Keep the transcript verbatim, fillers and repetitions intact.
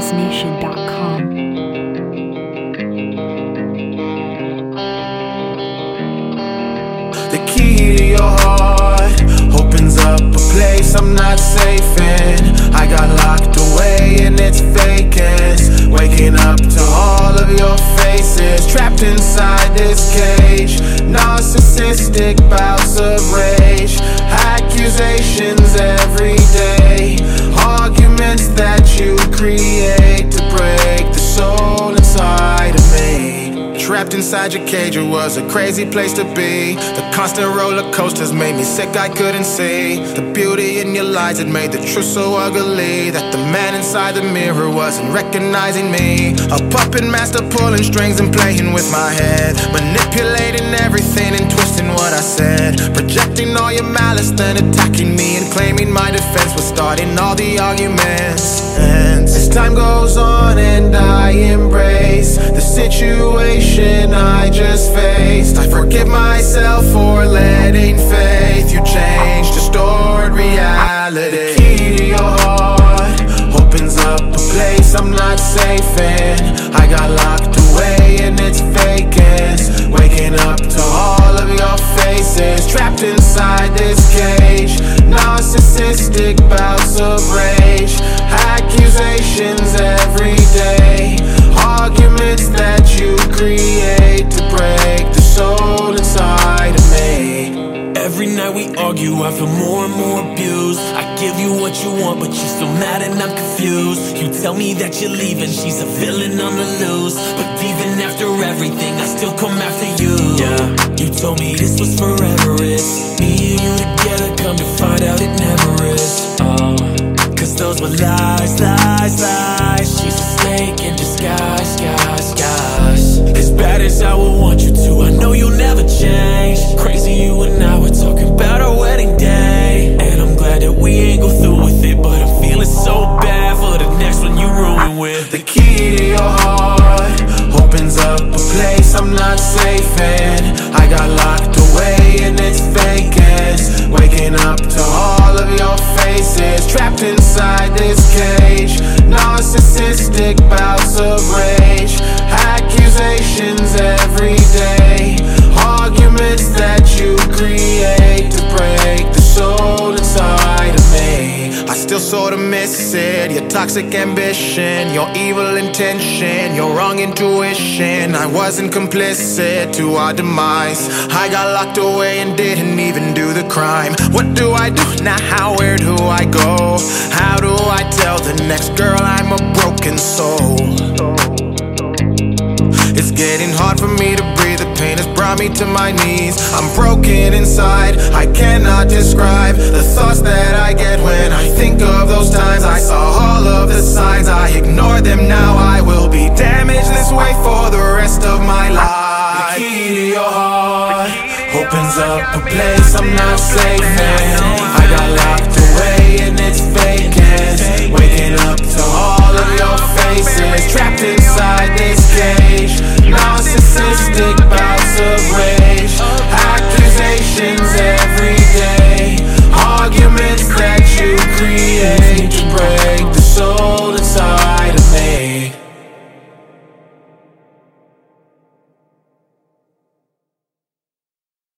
jazz nation dot com. The key to your heart opens up a place I'm not safe in. I got locked away in its vacance, waking up to all of your faces, trapped inside this cage. Narcissistic bouts of rage, accusations every day, arguments that you create to break the soul inside of me. Trapped inside your cage, it was a crazy place to be. The constant roller coasters made me sick, I couldn't see the beauty in your lies. It made the truth so ugly that the man inside the mirror wasn't recognizing me. A puppet master pulling strings and playing with my head, manipulating everything and twisting what I said, projecting all your malice, then attacking me and claiming my defense was starting all the arguments. And as time goes on and I embrace the situation I just faced, I forgive myself for letting faith you change distorted reality. The key to your heart opens up a place I'm not safe in. I got locked away in its vacance, waking up to all of your faces, trapped inside this cage. Narcissistic bouts of rage, accusations every day, arguments that you create to break the soul inside of me. Every night we argue, I feel more and more abused. I give you what you want, but you're still mad and I'm confused. You tell me that you're leaving, she's a villain on the loose, but even after everything, I still come after you. Yeah, you told me this was forever, it's me and you together, come to find out it never is. Oh, cause those were lies, lies, lies. She's a snake in disguise, guys, guys. As bad as I would want you to, I know you'll never change. Crazy you and I were talking about our wedding day, and I'm glad that we ain't go through with it, but I'm feeling so bad for the next one you ruin with. The key to your heart opens up a place I'm not safe in. I got locked away in its vacance, waking up to all of your faces, trapped inside this cage. Narcissistic bouts of rage, accusations every day, arguments that you create to break the soul inside of me. I still sorta miss it, your toxic ambition, your evil intention, your wrong intuition. I wasn't complicit to our demise. I got locked away and didn't even do the crime. What do I do now? Where do I go? How do I tell the next girl I'm a broken soul? It's getting hard for me to breathe, the pain has brought me to my knees. I'm broken inside, I cannot describe the thoughts that I get when I think of those times. I saw all of the signs, I ignored them, now I will be damaged this way for the rest of my life. The key to your heart opens up a place I'm not safe in. I got locked away in its vacance, waking up to all of your faces, trapped inside this cage. Narcissistic bouts of rage,